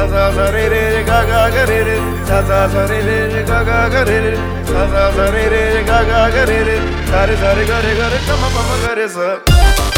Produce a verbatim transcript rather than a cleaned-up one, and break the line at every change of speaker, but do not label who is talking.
सा सा रे रे गा गा ग रे रे सा सा सा रे रे गा गा ग रे रे सा सा सा रे रे गा गा ग रे रे सा रे सा रे ग रे ग रे ग म प म ग रे सा